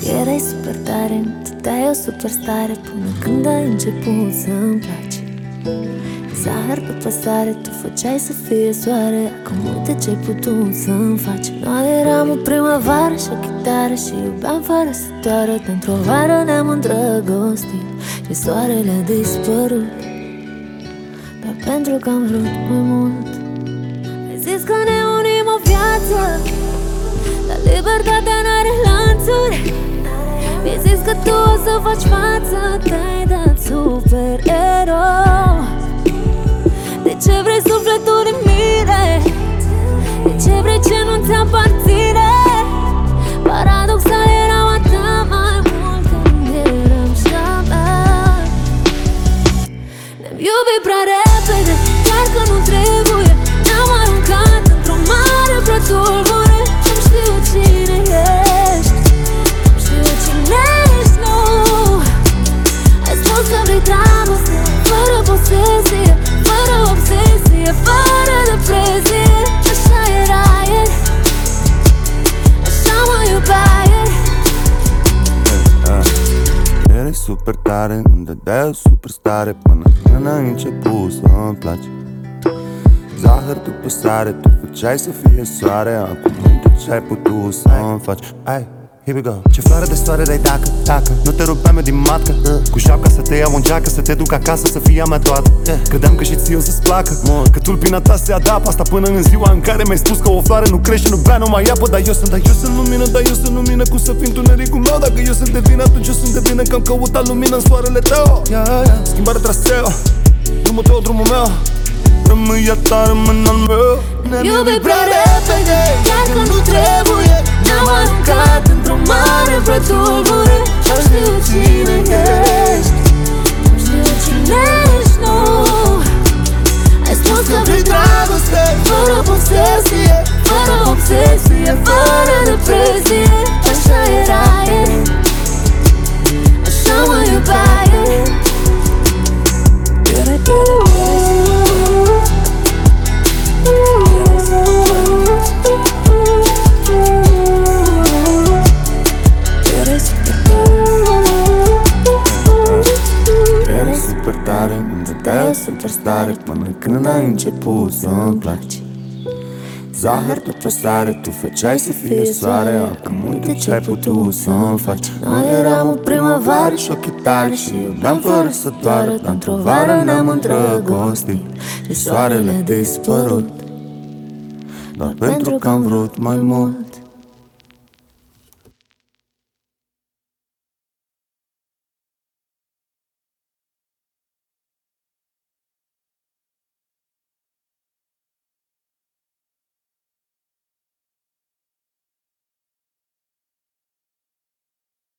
Erai super tare, îmi dădeai o superstare până când ai început să-mi placi. Zahăr pe păsare, tu făceai să fie soare. Acum uite ce-ai putut să-mi faci. Noi eram o primăvară și o chitară și iubeam fără să doară. Dar într-o vară ne-am îndrăgostit și soarele a dispărut. Dar pentru că am vrut mai mult. Ai zis că ne unim o viață, dar libertatea n-are lanțuri. Mi-ai zis că tu o să faci față, te-ai dat supererou. De ce vrei sufletul din mine? De ce vrei ce nu ți-aparține? Paradoxal erau atât mai mult când eram șaman. Ne-am iubit prea repede, chiar că nu trebuie. Ne-am aruncat într-o mare prătulbure. Nu știu cine ești, nu știu cine ești, nu. Ai spus că vrei dragoste, fără posesie, fără obsesie, fără depresie. Așa era ieri, așa mă iubeai ieri. Erai super tare, îmi dădeai o superstare până când ai început să-mi placi. Zahăr după sare, tu făceai să fie soare. Acum uite ce-ai putut să-mi faci. Ai, here we go. Ce floare de soare dai dacă nu te rupeam eu din matcă. Cu șapca să te iau în geacă, să te duc acasă, să fie a mea toată. Credeam că și ție o să-ți placă, că tulpina ta se adapă. Asta până în ziua în care mi-ai spus că o floare nu crește, nu bea, nu mai apă. Dar eu sunt lumină, dar eu sunt lumină. Cum să fii întunericul meu? Dacă eu sunt de vină, atunci eu sunt de vină, că am căutat lumină în soarele tău. Schimbare traseu, drumul tău, drumul meu. Rămâi a ta, rămân al meu. Ne-am iubit prea repede, chiar că nu trebuie. Ne-am aruncat într-o mare prătulbure. Nu știu cine ești, nu știu cine ești, nu. Ai spus că vrei dragoste, fără posesie, fără obsesie, fără depresie. Așa era ieri, așa mă iubeai ieri. Erai super tare, îmi dădeai o superstare până când ai început să-mi placi. Zahăr după sare, tu făceai să fie soare. Acum uite ce-ai putut să-mi faci. Noi eram o primăvară și o chitară și iubeam fără să doară. Dar într-o vară ne-am îndrăgostit și soarele a dispărut. Doar pentru că am vrut mai mult.